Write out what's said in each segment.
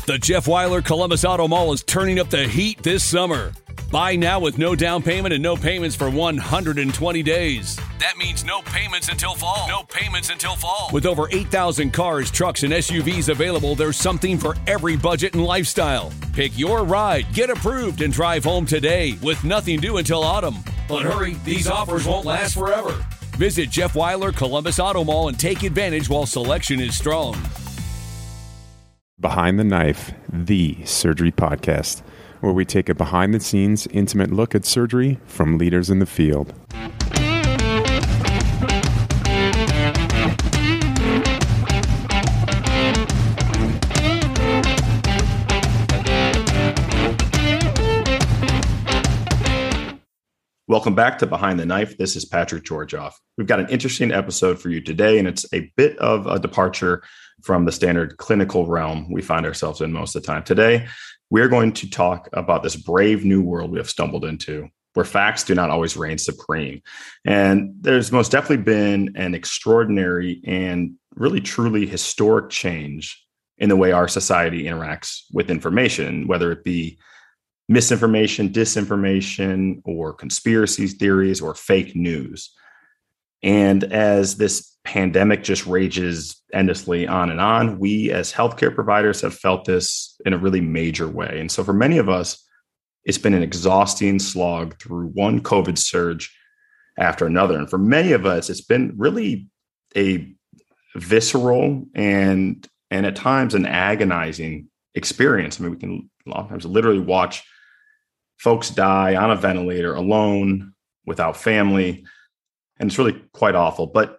The Jeff Weiler Columbus Auto Mall is turning up the heat this summer. Buy now with no down payment and no payments for 120 days. That means no payments until fall. No payments until fall. With over 8,000 cars, trucks, and SUVs available, there's something for every budget and lifestyle. Pick your ride, get approved, and drive home today with nothing due until autumn. But hurry, these offers won't last forever. Visit Jeff Weiler Columbus Auto Mall and take advantage while selection is strong. Behind the Knife, the surgery podcast, where we take a behind-the-scenes, intimate look at surgery from leaders in the field. Welcome back to Behind the Knife. This is Patrick Georgioff. We've got an interesting episode for you today, and it's a bit of a departure from the standard clinical realm we find ourselves in most of the time. Today, we're going to talk about this brave new world we have stumbled into, where facts do not always reign supreme. And there's most definitely been an extraordinary and really truly historic change in the way our society interacts with information, whether it be misinformation, disinformation, or conspiracy theories, or fake news. And as this pandemic just rages endlessly on and on, we as healthcare providers have felt this in a really major way. And so for many of us, it's been an exhausting slog through one COVID surge after another. And for many of us, it's been really a visceral and at times an agonizing experience. I mean, we can a lot of times literally watch folks die on a ventilator alone, without family, and it's really quite awful. But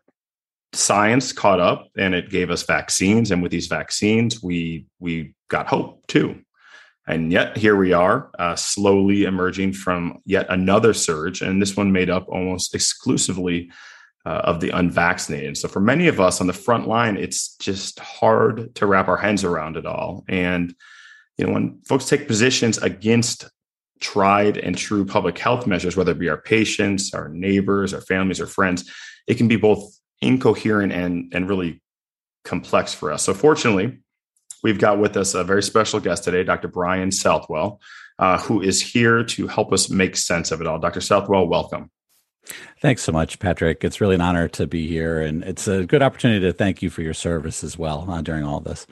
science caught up and it gave us vaccines. And with these vaccines, we got hope too. And yet here we are, slowly emerging from yet another surge. And this one made up almost exclusively of the unvaccinated. So for many of us on the front line, it's just hard to wrap our heads around it all. And, you know, when folks take positions against tried and true public health measures, whether it be our patients, our neighbors, our families, or friends, it can be both incoherent and really complex for us. So fortunately, we've got with us a very special guest today, Dr. Brian Southwell, who is here to help us make sense of it all. Dr. Southwell, welcome. Thanks so much, Patrick. It's really an honor to be here, and it's a good opportunity to thank you for your service as well during all this.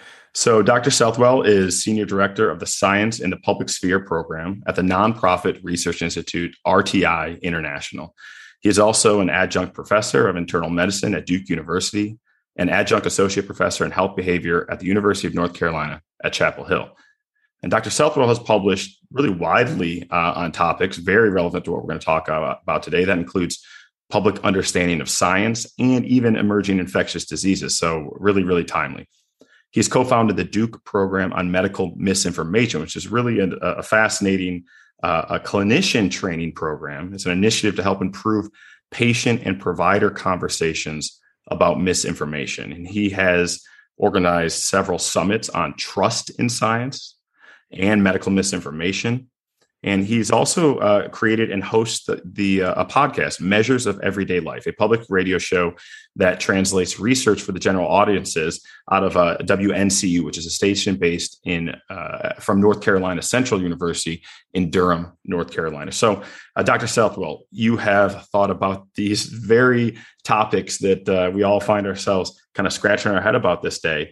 So Dr. Southwell is Senior Director of the Science in the Public Sphere program at the nonprofit research institute RTI International. He is also an adjunct professor of internal medicine at Duke University, an adjunct associate professor in health behavior at the University of North Carolina at Chapel Hill. And Dr. Southwell has published really widely on topics very relevant to what we're going to talk about today. That includes public understanding of science and even emerging infectious diseases. So really, really timely. He's co-founded the Duke program on medical misinformation, which is really a fascinating a clinician training program. It's an initiative to help improve patient and provider conversations about misinformation. And he has organized several summits on trust in science and medical misinformation. And he's also created and hosts a podcast, Measures of Everyday Life, a public radio show that translates research for the general audiences out of WNCU, which is a station based from North Carolina Central University in Durham, North Carolina. So, Dr. Southwell, you have thought about these very topics that we all find ourselves kind of scratching our head about this day.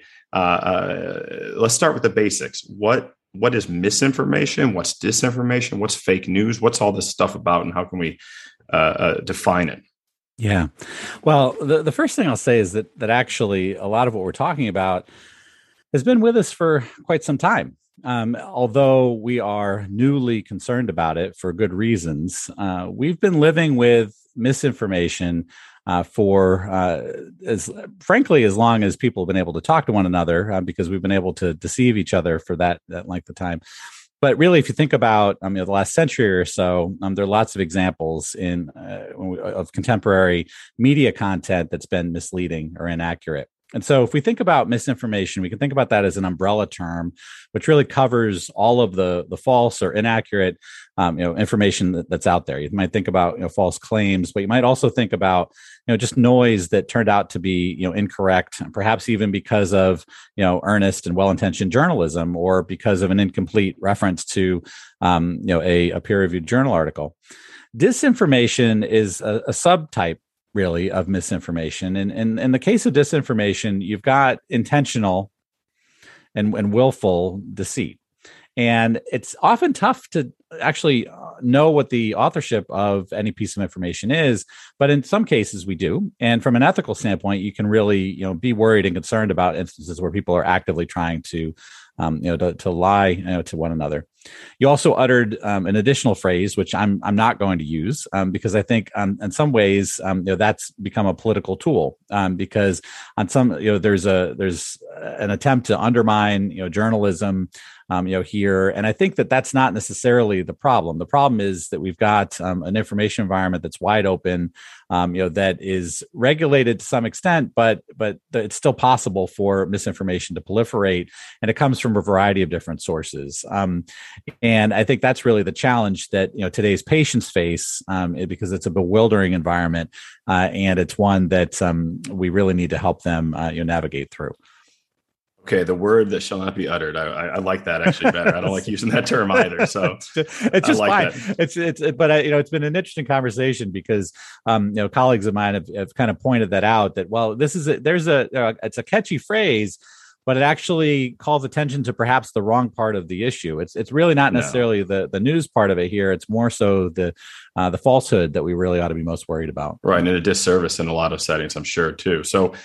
Let's start with the basics. What is misinformation? What's disinformation? What's fake news? What's all this stuff about, and how can we define it? Yeah. Well, the first thing I'll say is that actually a lot of what we're talking about has been with us for quite some time. Although we are newly concerned about it for good reasons, we've been living with misinformation for as long as people have been able to talk to one another, because we've been able to deceive each other for that length of time. But really, if you think about the last century or so, there are lots of examples of contemporary media content that's been misleading or inaccurate. And so if we think about misinformation, we can think about that as an umbrella term, which really covers all of the false or inaccurate information that's out there. You might think about false claims, but you might also think about just noise that turned out to be incorrect, perhaps even because of earnest and well-intentioned journalism, or because of an incomplete reference to a peer-reviewed journal article. Disinformation is a subtype, really, of misinformation. And in the case of disinformation, you've got intentional and willful deceit. And it's often tough to actually know what the authorship of any piece of information is, but in some cases we do. And from an ethical standpoint, you can really be worried and concerned about instances where people are actively trying to lie to one another. You also uttered an additional phrase, which I'm not going to use because I think in some ways that's become a political tool because on some there's an attempt to undermine journalism here, and I think that's not necessarily the problem. The problem is that we've got an information environment that's wide open, that is regulated to some extent, but it's still possible for misinformation to proliferate, and it comes from a variety of different sources. And I think that's really the challenge that today's patients face, because it's a bewildering environment, and it's one that we really need to help them navigate through. Okay, the word that shall not be uttered. I like that actually better. I don't like using that term either. So it's just fine. But it's been an interesting conversation because colleagues of mine have kind of pointed that out. That it's a catchy phrase, but it actually calls attention to perhaps the wrong part of the issue. It's really not necessarily the news part of it here. It's more so the falsehood that we really ought to be most worried about. Right, and a disservice in a lot of settings, I'm sure too. So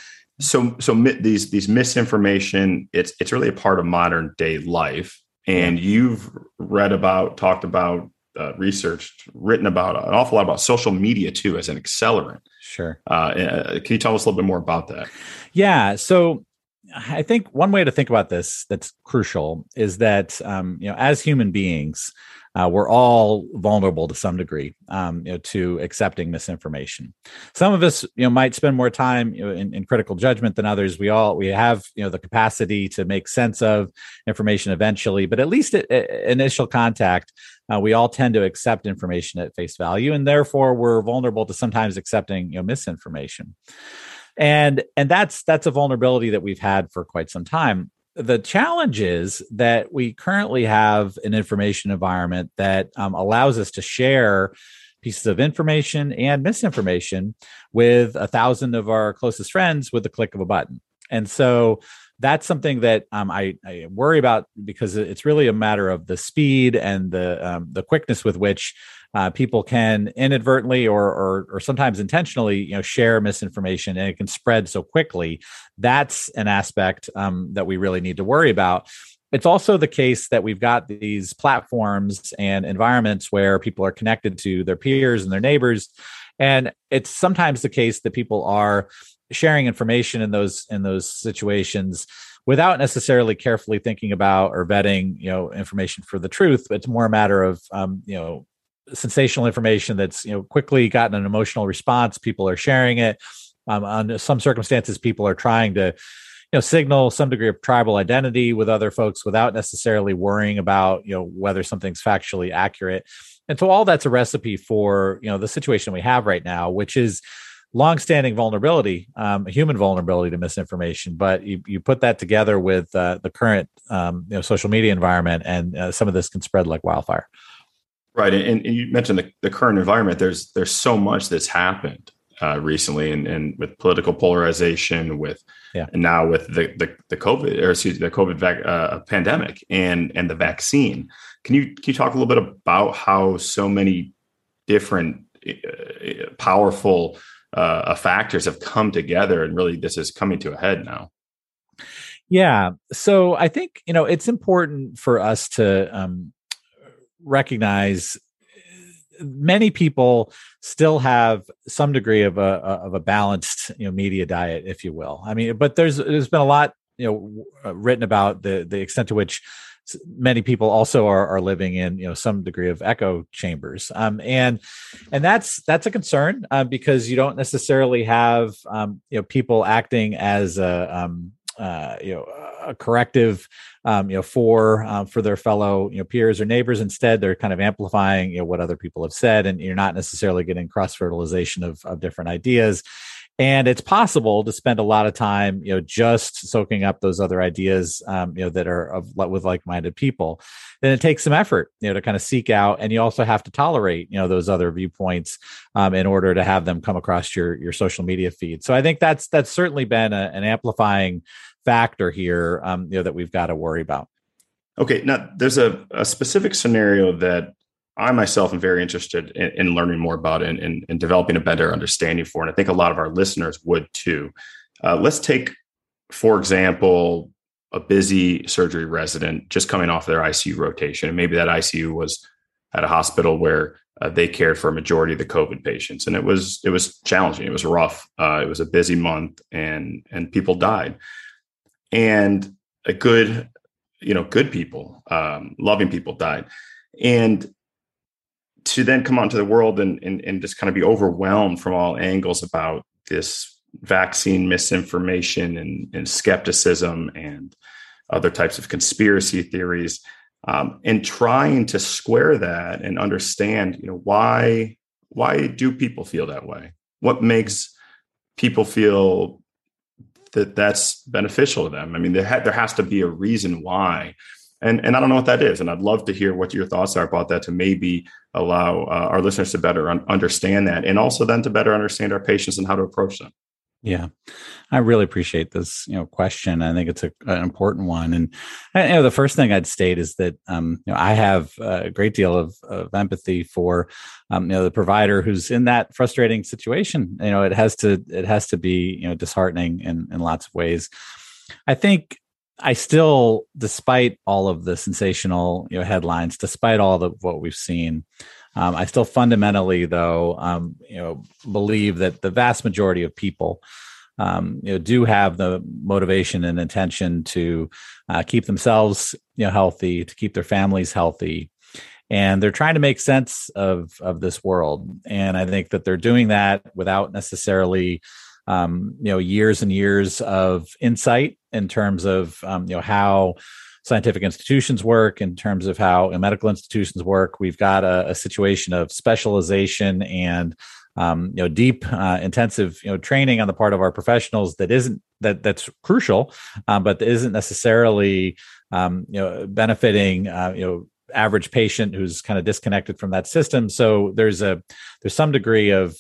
these misinformation, it's really a part of modern day life. And you've read about, talked about, researched, written about an awful lot about social media too as an accelerant. Sure. Can you tell us a little bit more about that? Yeah. So I think one way to think about this that's crucial is that as human beings, we're all vulnerable to some degree to accepting misinformation. Some of us might spend more time in critical judgment than others. We have the capacity to make sense of information eventually, but at least at initial contact, we all tend to accept information at face value, and therefore we're vulnerable to sometimes accepting misinformation. And that's a vulnerability that we've had for quite some time. The challenge is that we currently have an information environment that allows us to share pieces of information and misinformation with 1,000 of our closest friends with the click of a button. And so that's something that I worry about because it's really a matter of the speed and the quickness with which people can inadvertently or sometimes intentionally, share misinformation, and it can spread so quickly. That's an aspect that we really need to worry about. It's also the case that we've got these platforms and environments where people are connected to their peers and their neighbors, and it's sometimes the case that people are sharing information in those situations without necessarily carefully thinking about or vetting, information for the truth. It's more a matter of, sensational information that's, quickly gotten an emotional response. People are sharing it. Under some circumstances, people are trying to, signal some degree of tribal identity with other folks without necessarily worrying about, whether something's factually accurate. And so all that's a recipe for, the situation we have right now, which is longstanding vulnerability, human vulnerability to misinformation. But you put that together with the current social media environment, and some of this can spread like wildfire. Right, and you mentioned the current environment. There's so much that's happened recently, and with political polarization, and now with the COVID pandemic and the vaccine. Can you talk a little bit about how so many different powerful factors have come together, and really this is coming to a head now? Yeah. So I think, it's important for us to recognize many people still have some degree of a balanced, media diet, if you will. I mean, but there's been a lot, written about the extent to which many people also are living in some degree of echo chambers, and that's a concern because you don't necessarily have people acting as a corrective for their fellow peers or neighbors. Instead, they're kind of amplifying what other people have said, and you're not necessarily getting cross fertilization of different ideas. And it's possible to spend a lot of time, just soaking up those other ideas, that are with like-minded people. Then it takes some effort, to kind of seek out, and you also have to tolerate, those other viewpoints, in order to have them come across your social media feed. So I think that's certainly been an amplifying factor here, that we've got to worry about. Okay, now there's a specific scenario that I myself am very interested in learning more about and developing a better understanding for. And I think a lot of our listeners would too. Let's take, for example, a busy surgery resident just coming off their ICU rotation. And maybe that ICU was at a hospital where they cared for a majority of the COVID patients. And it was challenging. It was rough. It was a busy month and people died. And good people, loving people died. And to then come out into the world and just kind of be overwhelmed from all angles about this vaccine misinformation and skepticism and other types of conspiracy theories, and trying to square that and understand, why do people feel that way? What makes people feel that that's beneficial to them? I mean, there has to be a reason why. And I don't know what that is. And I'd love to hear what your thoughts are about that, to maybe allow our listeners to better understand that, and also then to better understand our patients and how to approach them. Yeah, I really appreciate this, question. I think it's an important one. And the first thing I'd state is that, I have a great deal of empathy for, the provider who's in that frustrating situation. It has to be, disheartening in lots of ways. I think I still, despite all of the sensational, headlines, despite all of what we've seen, I still fundamentally, though, believe that the vast majority of people, do have the motivation and intention to keep themselves, healthy, to keep their families healthy, and they're trying to make sense of this world. And I think that they're doing that without necessarily, years and years of insight in terms of, how scientific institutions work, in terms of how medical institutions work. We've got a situation of specialization and, deep, intensive, training on the part of our professionals that's crucial, but that isn't necessarily, benefiting, average patient who's kind of disconnected from that system. So there's some degree of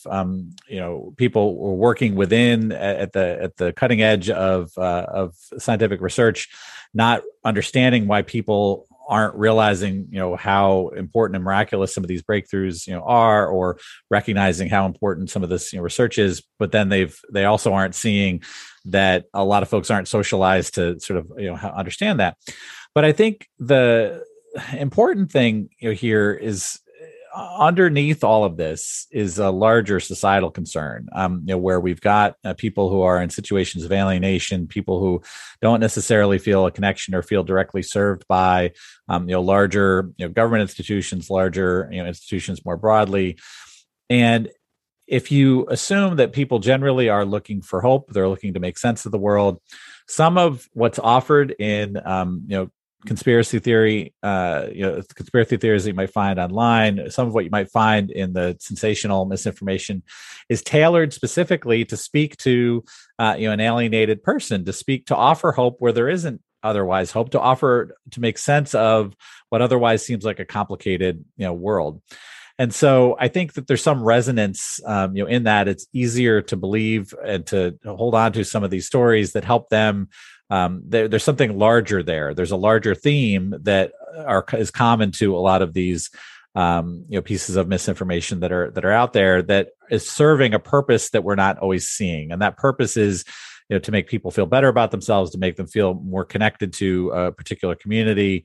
people working within at the cutting edge of scientific research, not understanding why people aren't realizing how important and miraculous some of these breakthroughs are, or recognizing how important some of this research is. But then they also aren't seeing that a lot of folks aren't socialized to sort of understand that. But I think the important thing here is, underneath all of this is a larger societal concern, where we've got people who are in situations of alienation, people who don't necessarily feel a connection or feel directly served by, larger, government institutions, larger, institutions more broadly. And if you assume that people generally are looking for hope, they're looking to make sense of the world, some of what's offered in, conspiracy theory, conspiracy theories that you might find online, some of what you might find in the sensational misinformation is tailored specifically to speak to, an alienated person, to offer hope where there isn't otherwise hope, to make sense of what otherwise seems like a complicated, world. And so I think that there's some resonance, in that. It's easier to believe and to hold on to some of these stories that help them. There's something larger there. There's a larger theme that is common to a lot of these, pieces of misinformation that are out there, that is serving a purpose that we're not always seeing. And that purpose is, to make people feel better about themselves, to make them feel more connected to a particular community.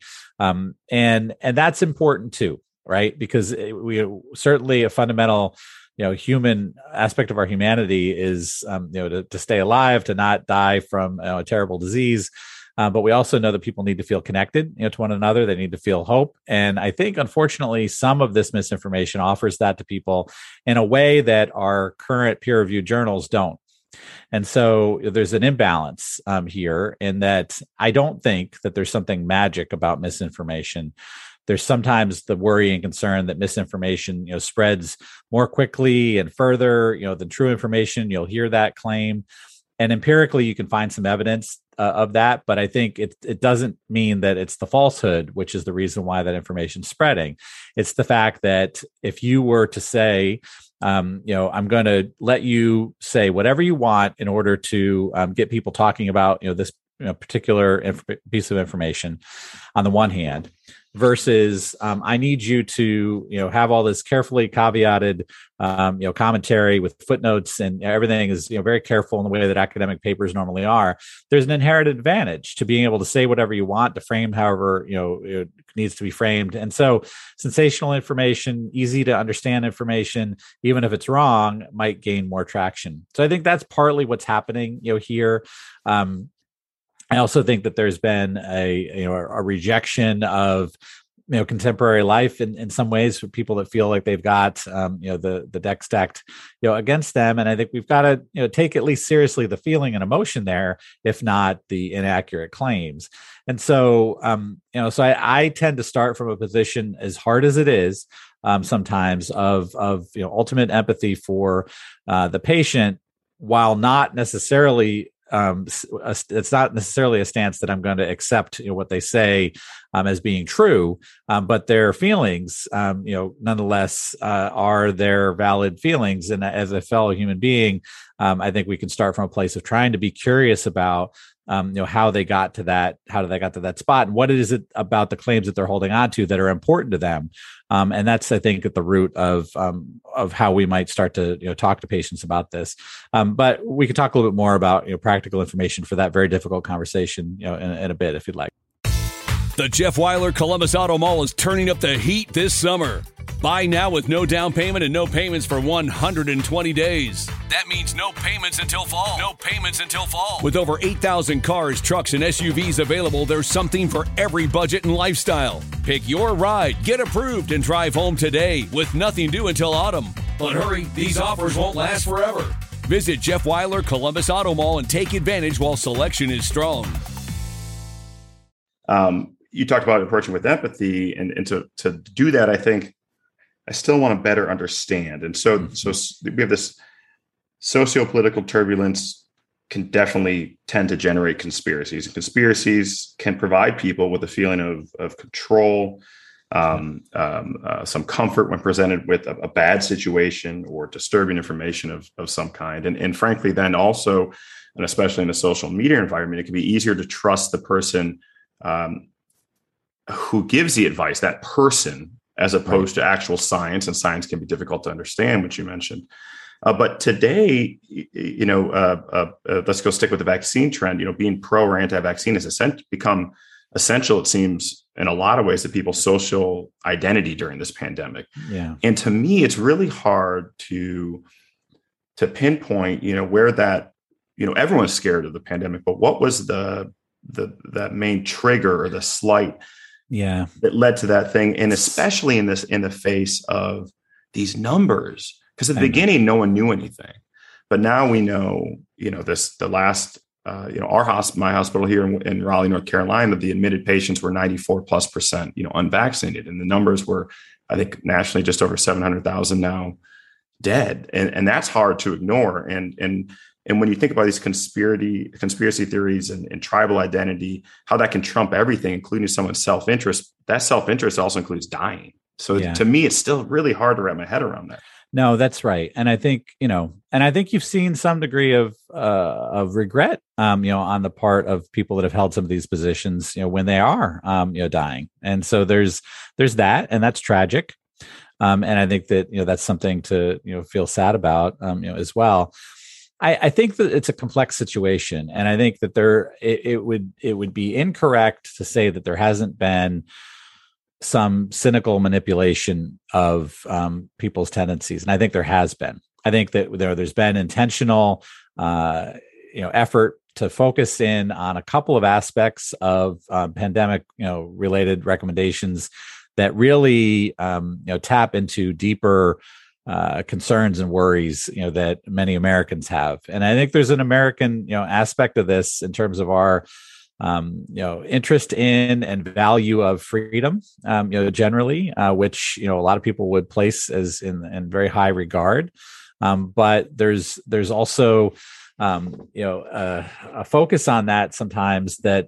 And that's important too, right? Because we certainly a fundamental, human aspect of our humanity is, to stay alive, to not die from a terrible disease. but we also know that people need to feel connected, to one another. They need to feel hope. And I think, unfortunately, some of this misinformation offers that to people in a way that our current peer-reviewed journals don't. And so there's an imbalance here in that I don't think that there's something magic about misinformation. There's sometimes the worry and concern that misinformation, spreads more quickly and further, than true information. You'll hear that claim. And empirically, you can find some evidence of that. But I think it doesn't mean that it's the falsehood, which is the reason why that information is spreading. It's the fact that if you were to say, I'm going to let you say whatever you want in order to get people talking about, this particular piece of information on the one hand, versus I need you to, have all this carefully caveated, commentary with footnotes, and everything is, very careful in the way that academic papers normally are. There's an inherent advantage to being able to say whatever you want, to frame however, it needs to be framed. And so sensational information, easy to understand information, even if it's wrong, might gain more traction. So I think that's partly what's happening, here. I also think that there's been a rejection of contemporary life in some ways for people that feel like they've got the deck stacked against them, and I think we've got to take at least seriously the feeling and emotion there, if not the inaccurate claims. And so so I tend to start from a position, as hard as it is sometimes, of ultimate empathy for the patient, while not necessarily. It's not necessarily a stance that I'm going to accept what they say as being true, but their feelings, nonetheless, are their valid feelings. And as a fellow human being, I think we can start from a place of trying to be curious about how they got to that spot, and what is it about the claims that they're holding on to that are important to them. And that's, I think, at the root of how we might start to talk to patients about this. But we could talk a little bit more about practical information for that very difficult conversation in a bit, if you'd like. The Jeff Weiler Columbus Auto Mall is turning up the heat this summer. Buy now with no down payment and no payments for 120 days. That means no payments until fall. No payments until fall. With over 8,000 cars, trucks, and SUVs available, there's something for every budget and lifestyle. Pick your ride, get approved, and drive home today with nothing due until autumn. But hurry, these offers won't last forever. Visit Jeff Weiler Columbus Auto Mall and take advantage while selection is strong. You talked about approaching with empathy, and to do that, I think I still want to better understand. And so we have this socio-political turbulence can definitely tend to generate conspiracies. And conspiracies can provide people with a feeling of control, some comfort when presented with a bad situation or disturbing information of some kind. And frankly, then also, and especially in the social media environment, it can be easier to trust the person who gives the advice, that person, as opposed to actual science. And science can be difficult to understand, which you mentioned. But today, let's go stick with the vaccine trend. Being pro or anti-vaccine has become essential, it seems, in a lot of ways, to people's social identity during this pandemic. Yeah. And to me, it's really hard to pinpoint, where that, everyone's scared of the pandemic, but what was that main trigger or the slight that led to that thing? And especially in the face of these numbers, because at the beginning, no one knew anything, but now we know, my hospital here in Raleigh, North Carolina, the admitted patients were 94+%, unvaccinated. And the numbers were, I think, nationally just over 700,000 now dead. And that's hard to ignore. And when you think about these conspiracy theories and tribal identity, how that can trump everything, including someone's self-interest, that self-interest also includes dying. So to me, it's still really hard to wrap my head around that. No, that's right. And I think, you've seen some degree of regret, on the part of people that have held some of these positions, when they are, dying. And so there's that, and that's tragic. And I think that, that's something to, feel sad about, as well. I think that it's a complex situation, and I think that it would be incorrect to say that there hasn't been some cynical manipulation of people's tendencies, and I think there has been. I think that there's been intentional, effort to focus in on a couple of aspects of pandemic, related recommendations that really, tap into deeper concerns and worries, that many Americans have. And I think there's an American, aspect of this in terms of our, interest in and value of freedom, generally, which, a lot of people would place as in very high regard. But there's also, a focus on that sometimes that,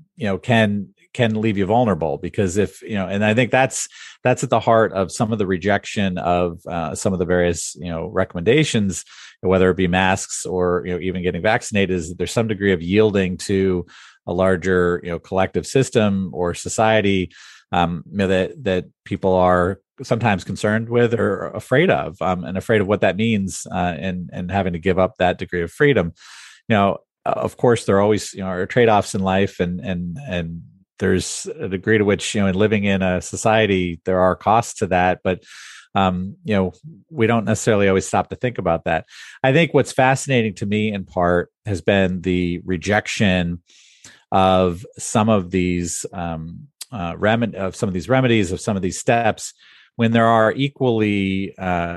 can leave you vulnerable, because if, and I think that's at the heart of some of the rejection of some of the various, recommendations, whether it be masks or, even getting vaccinated, is that there's some degree of yielding to a larger, collective system or society, that people are sometimes concerned with or afraid of, and afraid of what that means, and having to give up that degree of freedom. Of course, there are always, are trade-offs in life, and there's a degree to which, in living in a society, there are costs to that, but we don't necessarily always stop to think about that. I think what's fascinating to me, in part, has been the rejection of some of these remedies, of some of these steps, when there are equally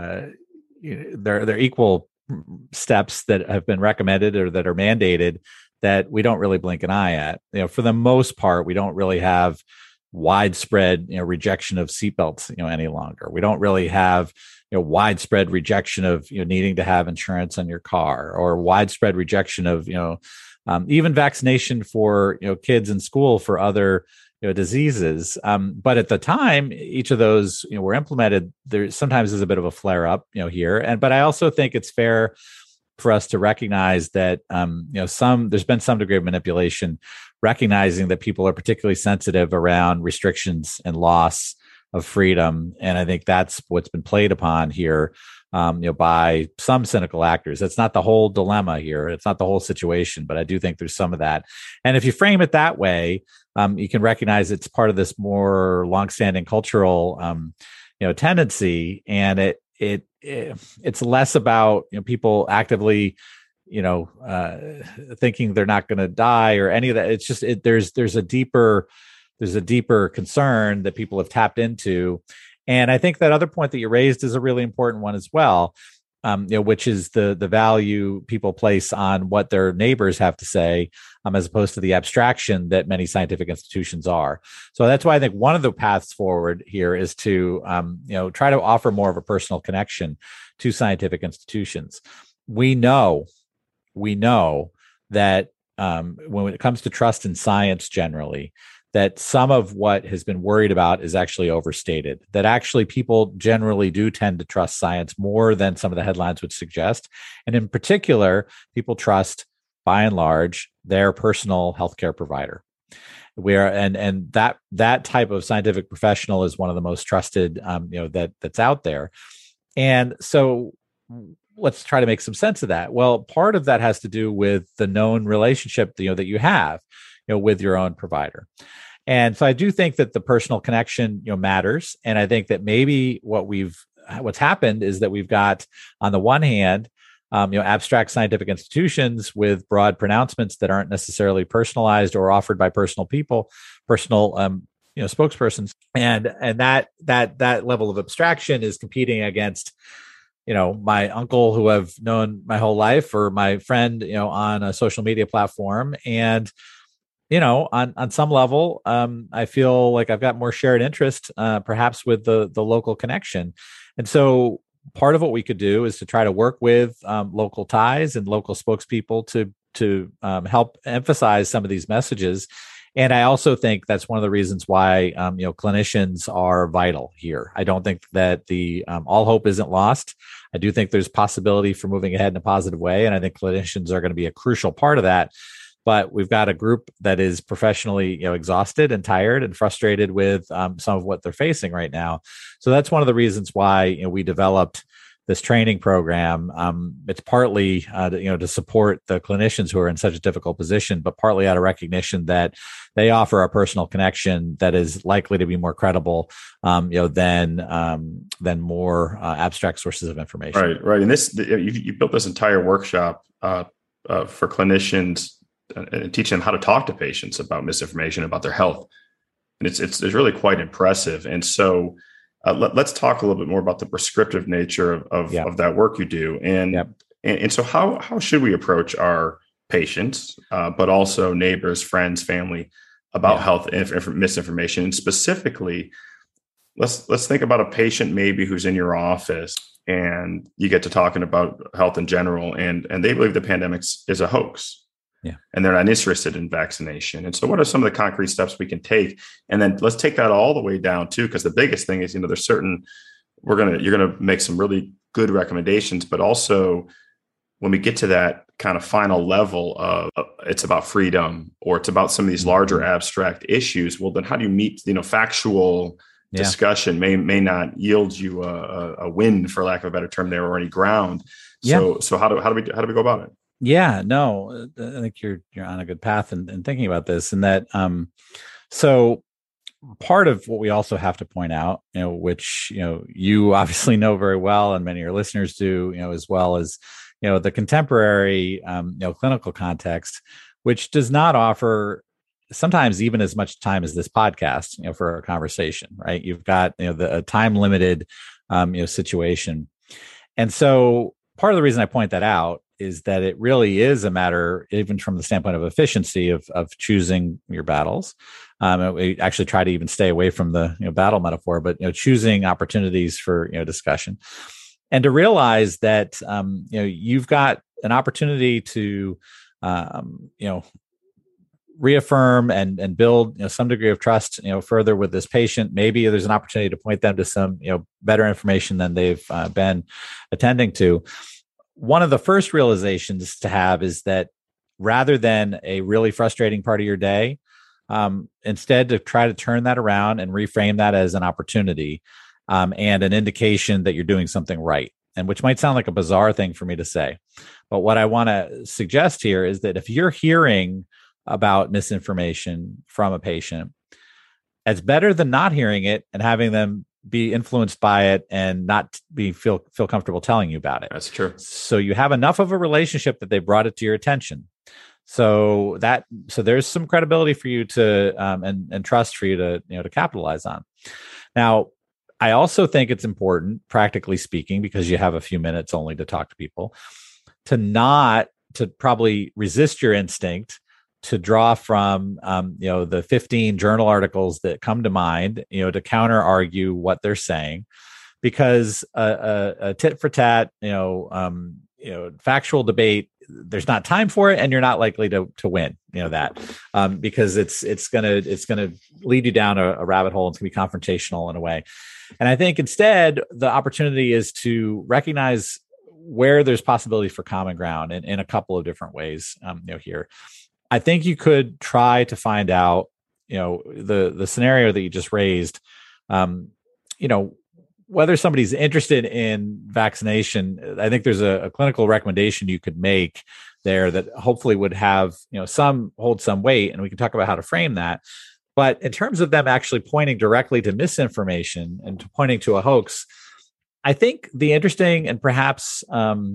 they're equal steps that have been recommended or that are mandated that we don't really blink an eye at. For the most part, we don't really have widespread rejection of seatbelts any longer. We don't really have widespread rejection of needing to have insurance on your car, or widespread rejection of even vaccination for kids in school for other diseases. But at the time each of those were implemented, there sometimes is a bit of a flare up here. But I also think it's fair for us to recognize that there's been some degree of manipulation, recognizing that people are particularly sensitive around restrictions and loss of freedom. And I think that's what's been played upon here, by some cynical actors. That's not the whole dilemma here. It's not the whole situation, but I do think there's some of that. And if you frame it that way, you can recognize it's part of this more longstanding cultural, tendency. And it's less about people actively, thinking they're not going to die or any of that. It's just there's a deeper concern that people have tapped into. And I think that other point that you raised is a really important one as well, which is the value people place on what their neighbors have to say, as opposed to the abstraction that many scientific institutions are. So that's why I think one of the paths forward here is to, try to offer more of a personal connection to scientific institutions. We know that when it comes to trust in science generally, that some of what has been worried about is actually overstated, that actually people generally do tend to trust science more than some of the headlines would suggest. And in particular, people trust, by and large, their personal healthcare provider. And that type of scientific professional is one of the most trusted, that's out there. And so let's try to make some sense of that. Well, part of that has to do with the known relationship, that you have, with your own provider. And so I do think that the personal connection, matters. And I think that maybe what's happened is that we've got, on the one hand, abstract scientific institutions with broad pronouncements that aren't necessarily personalized or offered by personal spokespersons. And that level of abstraction is competing against, my uncle who I've known my whole life, or my friend, on a social media platform. And on some level, I feel like I've got more shared interest, perhaps with the local connection. And so part of what we could do is to try to work with local ties and local spokespeople to help emphasize some of these messages. And I also think that's one of the reasons why clinicians are vital here. I don't think that the all hope isn't lost. I do think there's possibility for moving ahead in a positive way, and I think clinicians are going to be a crucial part of that. But we've got a group that is professionally, exhausted and tired and frustrated with some of what they're facing right now. So that's one of the reasons why we developed this training program. It's partly to support the clinicians who are in such a difficult position, but partly out of recognition that they offer a personal connection that is likely to be more credible, than more abstract sources of information. Right. And this, you built this entire workshop for clinicians and teaching them how to talk to patients about misinformation about their health. And it's really quite impressive. And so let's talk a little bit more about the prescriptive nature of that work you do. And so how should we approach our patients, but also neighbors, friends, family about health misinformation? And specifically, let's think about a patient maybe who's in your office and you get to talking about health in general, and they believe the pandemic is a hoax. Yeah. And they're not interested in vaccination. And so what are some of the concrete steps we can take? And then let's take that all the way down too, because the biggest thing is, there's certain, you're going to make some really good recommendations, but also when we get to that kind of final level of it's about freedom, or it's about some of these larger abstract issues, well, then how do you meet, factual discussion may not yield you a win, for lack of a better term, there, or any ground. So how do we go about it? Yeah, no, I think you're on a good path in thinking about this, and that so part of what we also have to point out, which you obviously know very well, and many of your listeners do, as well as the contemporary clinical context, which does not offer sometimes even as much time as this podcast, for a conversation, right? You've got a time limited situation, and so part of the reason I point that out is that it really is a matter, even from the standpoint of efficiency, of choosing your battles. We actually try to even stay away from the battle metaphor, but choosing opportunities for discussion, and to realize that you've got an opportunity to reaffirm and build some degree of trust further with this patient. Maybe there's an opportunity to point them to some better information than they've been attending to. One of the first realizations to have is that rather than a really frustrating part of your day, instead to try to turn that around and reframe that as an opportunity and an indication that you're doing something right. And which might sound like a bizarre thing for me to say, but what I want to suggest here is that if you're hearing about misinformation from a patient, it's better than not hearing it and having them be influenced by it and not feel comfortable telling you about it. That's true. So you have enough of a relationship that they brought it to your attention. So there's some credibility for you to and trust for you to capitalize on. Now, I also think it's important, practically speaking, because you have a few minutes only to talk to people, to probably resist your instinct to draw from the 15 journal articles that come to mind, to counter argue what they're saying, because a tit for tat, factual debate, there's not time for it, and you're not likely to win, because it's gonna lead you down a rabbit hole. It's gonna be confrontational in a way, and I think instead the opportunity is to recognize where there's possibility for common ground in a couple of different ways. Here. I think you could try to find out, the scenario that you just raised, whether somebody's interested in vaccination. I think there's a clinical recommendation you could make there that hopefully would have, hold some weight, and we can talk about how to frame that. But in terms of them actually pointing directly to misinformation and to pointing to a hoax, I think the interesting and perhaps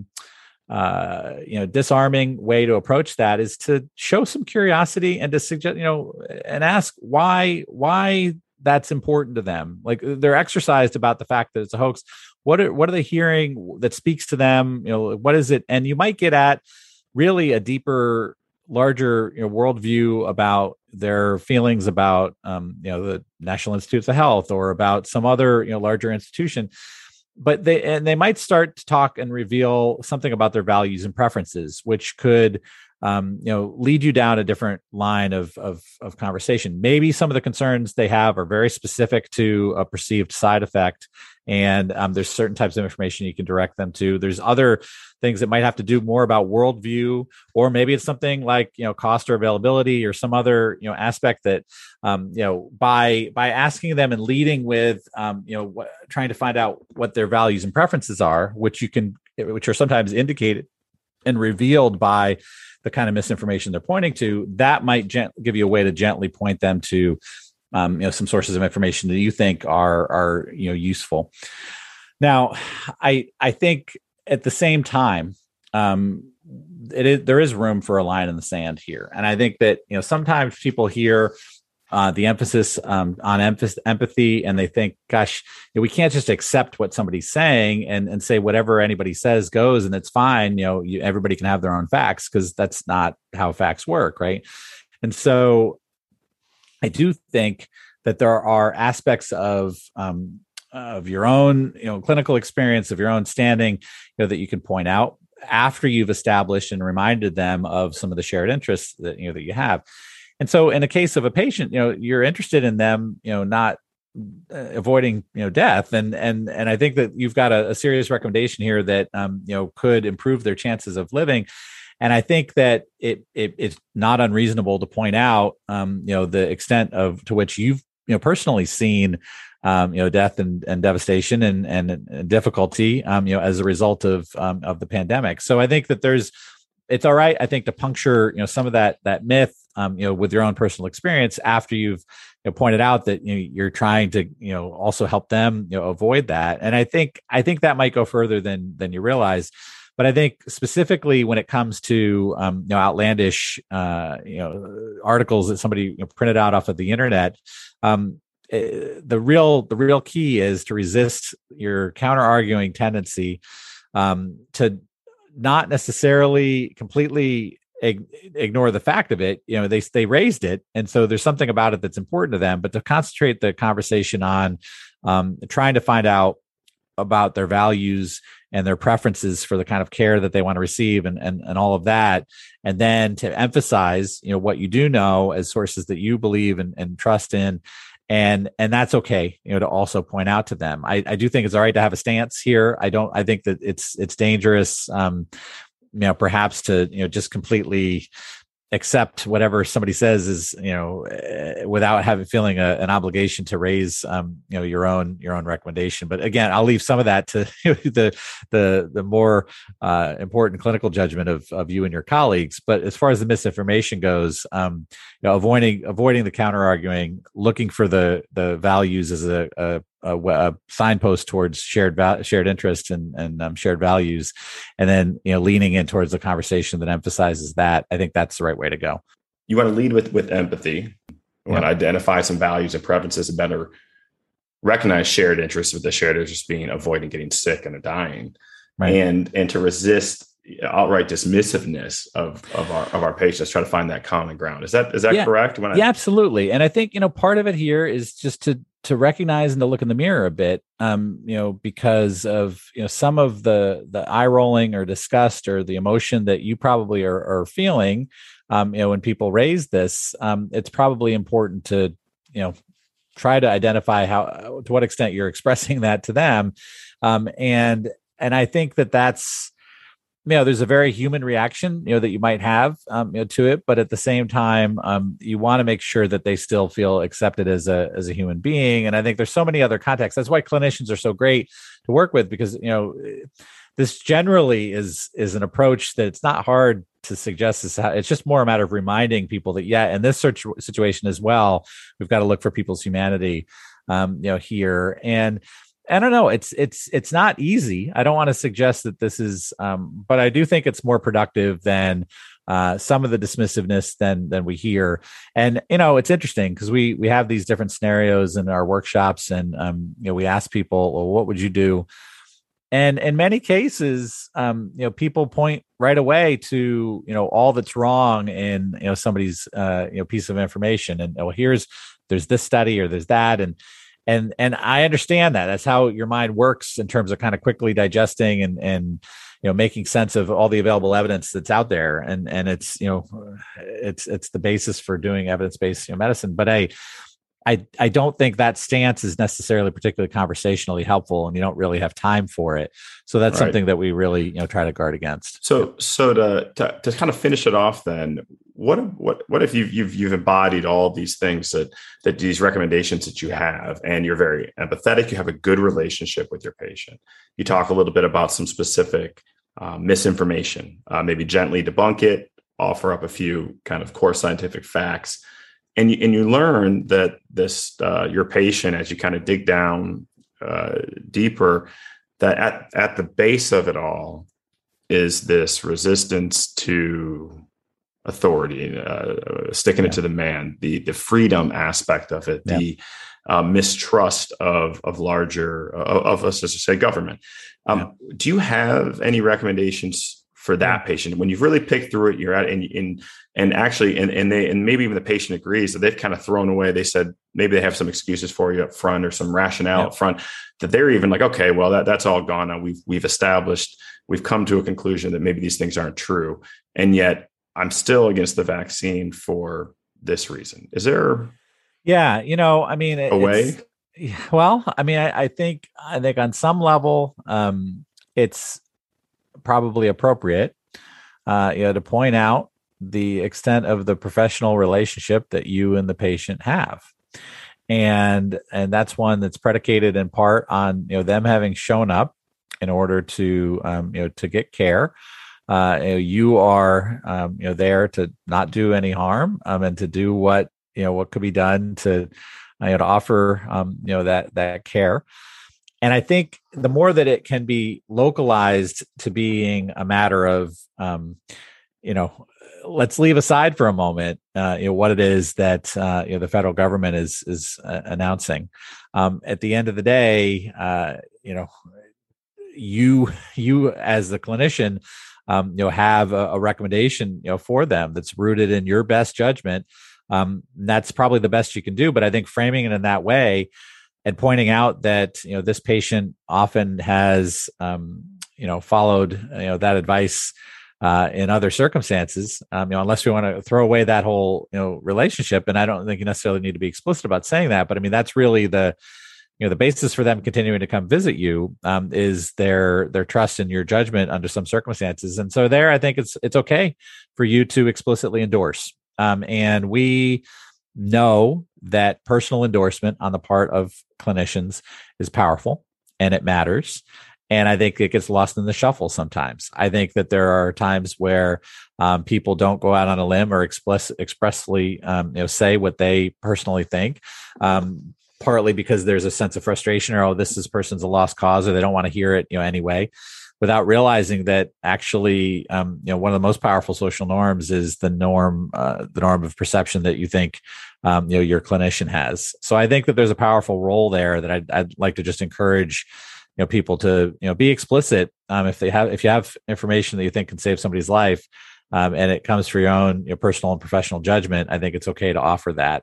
disarming way to approach that is to show some curiosity and to suggest, and ask why that's important to them. Like, they're exercised about the fact that it's a hoax. What are they hearing that speaks to them? What is it? And you might get at really a deeper, larger worldview about their feelings about the National Institutes of Health or about some other larger institution. But they might start to talk and reveal something about their values and preferences, which could lead you down a different line of conversation. Maybe some of the concerns they have are very specific to a perceived side effect, and there's certain types of information you can direct them to. There's other things that might have to do more about worldview, or maybe it's something like cost or availability, or some other aspect that by asking them and leading with trying to find out what their values and preferences are, which are sometimes indicated and revealed by the kind of misinformation they're pointing to, that might give you a way to gently point them to some sources of information that you think are useful. Now, I think at the same time, there is room for a line in the sand here. And I think that, sometimes people hear the emphasis on empathy, and they think, gosh, we can't just accept what somebody's saying and say whatever anybody says goes and it's fine. Everybody can have their own facts, because that's not how facts work, right? And so I do think that there are aspects of your own, clinical experience, of your own standing, that you can point out after you've established and reminded them of some of the shared interests that you have. And so in the case of a patient, you're interested in them, not avoiding, death. And I think that you've got a serious recommendation here that, could improve their chances of living. And I think that it's not unreasonable to point out, the extent to which you've, personally seen, death and devastation and difficulty, as a result of the pandemic. So I think that it's all right, I think, to puncture, some of that myth, with your own personal experience after you've pointed out that you're trying to also help them avoid that. And I think that might go further than you realize. But I think specifically when it comes to outlandish articles that somebody printed out off of the internet, the real key is to resist your counter arguing tendency, to not necessarily completely ignore the fact of it. They raised it, and so there's something about it that's important to them, but to concentrate the conversation on trying to find out about their values and their preferences for the kind of care that they want to receive and all of that. And then to emphasize, what you do know as sources that you believe and trust in. And that's okay, to also point out to them. I do think it's all right to have a stance here. I think that it's dangerous, perhaps to, just completely accept whatever somebody says is, without feeling an obligation to raise, your own recommendation. But again, I'll leave some of that to the more important clinical judgment of you and your colleagues. But as far as the misinformation goes, avoiding the counter arguing, looking for the values as a signpost towards shared interests and shared values, and then leaning in towards the conversation that emphasizes that. I think that's the right way to go. You want to lead with empathy. You want to identify some values and preferences, and better recognize shared interests, with the shared interest being avoiding getting sick and dying, right? And to resist outright dismissiveness of our patients, try to find that common ground. Is that correct? Absolutely. And I think part of it here is just to recognize and to look in the mirror a bit, because of some of the eye rolling or disgust or the emotion that you probably are feeling, when people raise this. It's probably important to try to identify to what extent you're expressing that to them, and I think that's. There's a very human reaction, that you might have, to it, but at the same time, you want to make sure that they still feel accepted as a human being. And I think there's so many other contexts. That's why clinicians are so great to work with, because this generally is an approach that it's not hard to suggest. It's just more a matter of reminding people that in this situation as well, we've got to look for people's humanity, here. And I don't know. It's not easy. I don't want to suggest that this is, but I do think it's more productive than some of the dismissiveness than we hear. And it's interesting because we have these different scenarios in our workshops, and we ask people, well, what would you do? And in many cases, people point right away to all that's wrong in somebody's piece of information, and there's this study or there's that, and I understand that. That's how your mind works in terms of kind of quickly digesting and making sense of all the available evidence that's out there. And it's it's the basis for doing evidence-based medicine. But I don't think that stance is necessarily particularly conversationally helpful, and you don't really have time for it. So that's something that we really try to guard against. So to kind of finish it off, then what if you've embodied all these things that these recommendations that you have, and you're very empathetic, you have a good relationship with your patient. You talk a little bit about some specific misinformation, maybe gently debunk it, offer up a few kind of core scientific facts. And you learn that this your patient, as you kind of dig down deeper, that at the base of it all, is this resistance to authority, sticking it to the man, the freedom aspect of it, the mistrust of larger of us, as to say, government. Do you have any recommendations for that patient when you've really picked through it? You're at and actually maybe even the patient agrees that they've kind of thrown away. They said maybe they have some excuses for you up front or some rationale up front that they're even like, okay, well that's all gone now. We've established, we've come to a conclusion that maybe these things aren't true, and yet I'm still against the vaccine for this reason. Is there? Yeah, I mean, a way. Well, I mean, I think on some level, it's probably appropriate, to point out the extent of the professional relationship that you and the patient have, and that's one that's predicated in part on them having shown up in order to to get care. You are there to not do any harm, and to do what could be done to offer that care. And I think the more that it can be localized to being a matter of let's leave aside for a moment what it is that the federal government is announcing. At the end of the day, you as the clinician have a recommendation for them that's rooted in your best judgment. That's probably the best you can do. But I think framing it in that way and pointing out that this patient often has followed that advice in other circumstances, unless we want to throw away that whole relationship. And I don't think you necessarily need to be explicit about saying that. But I mean, that's really the basis for them continuing to come visit you, is their trust in your judgment under some circumstances. And so there, I think it's okay for you to explicitly endorse. And we know that personal endorsement on the part of clinicians is powerful and it matters. And I think it gets lost in the shuffle sometimes. I think that there are times where people don't go out on a limb or expressly say what they personally think. Partly because there's a sense of frustration, or this person's a lost cause, or they don't want to hear it anyway, without realizing that actually one of the most powerful social norms is the norm of perception that you think your clinician has. So I think that there's a powerful role there that I'd like to just encourage people to be explicit if you have information that you think can save somebody's life, and it comes from your own personal and professional judgment. I think it's okay to offer that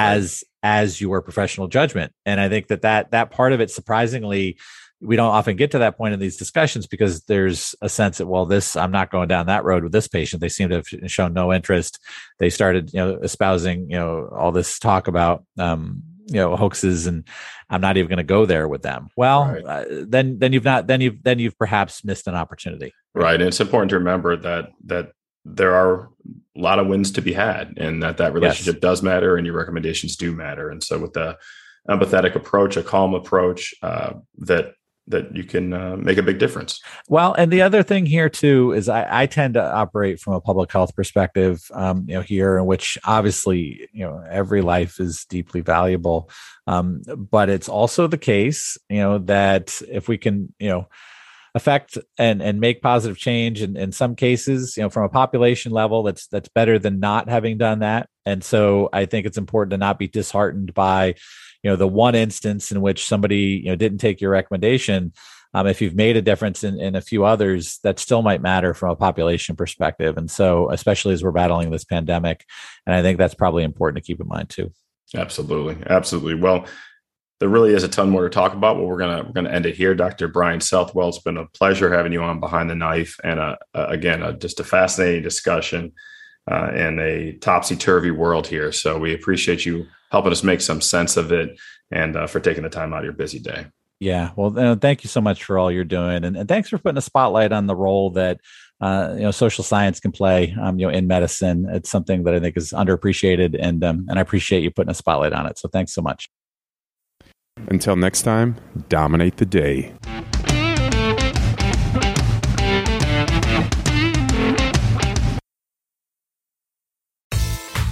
as your professional judgment. And I think that part of it, surprisingly, we don't often get to that point in these discussions, because there's a sense that, I'm not going down that road with this patient. They seem to have shown no interest. They started, espousing, all this talk about, hoaxes, and I'm not even going to go there with them. Well, right. Then you've perhaps missed an opportunity. Right. And it's important to remember that there are a lot of wins to be had, and that relationship does matter, and your recommendations do matter. And so with the empathetic approach, a calm approach, that you can make a big difference. Well, and the other thing here too is I tend to operate from a public health perspective, here, in which obviously, every life is deeply valuable. But it's also the case, that if we can, affect and make positive change in some cases, from a population level, that's better than not having done that. And so I think it's important to not be disheartened by the one instance in which somebody didn't take your recommendation. If you've made a difference in a few others, that still might matter from a population perspective. And so, especially as we're battling this pandemic, and I think that's probably important to keep in mind too. Absolutely. Well, there really is a ton more to talk about, but we're gonna end it here. Dr. Brian Southwell, it's been a pleasure having you on Behind the Knife, and again, just a fascinating discussion in a topsy-turvy world here. So we appreciate you helping us make some sense of it, and for taking the time out of your busy day. Yeah, well, thank you so much for all you're doing, and thanks for putting a spotlight on the role that social science can play, in medicine. It's something that I think is underappreciated, and I appreciate you putting a spotlight on it. So thanks so much. Until next time, dominate the day.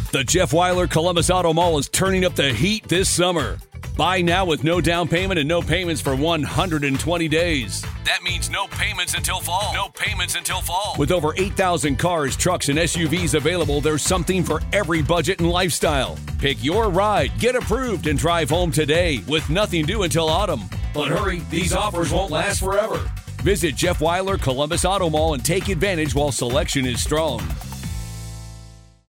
The Jeff Weiler Columbus Auto Mall is turning up the heat this summer. Buy now with no down payment and no payments for 120 days. That means no payments until fall. No payments until fall. With over 8,000 cars, trucks, and SUVs available, there's something for every budget and lifestyle. Pick your ride, get approved, and drive home today with nothing due until autumn. But hurry, these offers won't last forever. Visit Jeff Weiler Columbus Auto Mall and take advantage while selection is strong.